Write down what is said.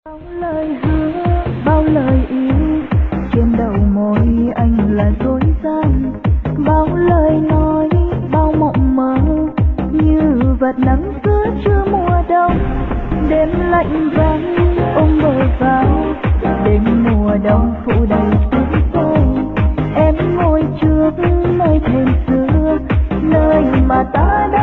Bao lời hứa, bao lời yêu, trên đầu môi anh là dối gian. Bao lời nói, bao mộng mơ, như vạt nắng giữa trưa mùa đông. Đêm lạnh vắng ôm bờ vào, đêm mùa đông phủ đầy sương rơi. Em ngồi trước nơi thềm xưa, nơi mà ta đã